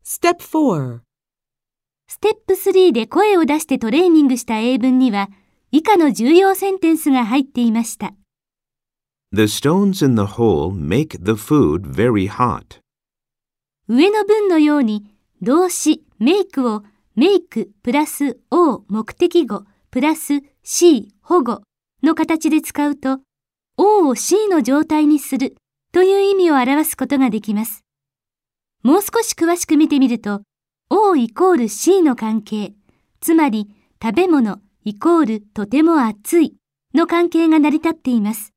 Step 4. ステップ3で声を出してトレーニングした英文には、以下の重要センテンスが入っていました。 The stones in the hole make the food very hot. 上の文のように、動詞 make を make プラス O 目的語プラス C 保護の形で使うと、O を C の状態にするという意味を表すことができます。もう少し詳しく見てみると、O イコール C の関係、つまり食べ物イコールとても熱いの関係が成り立っています。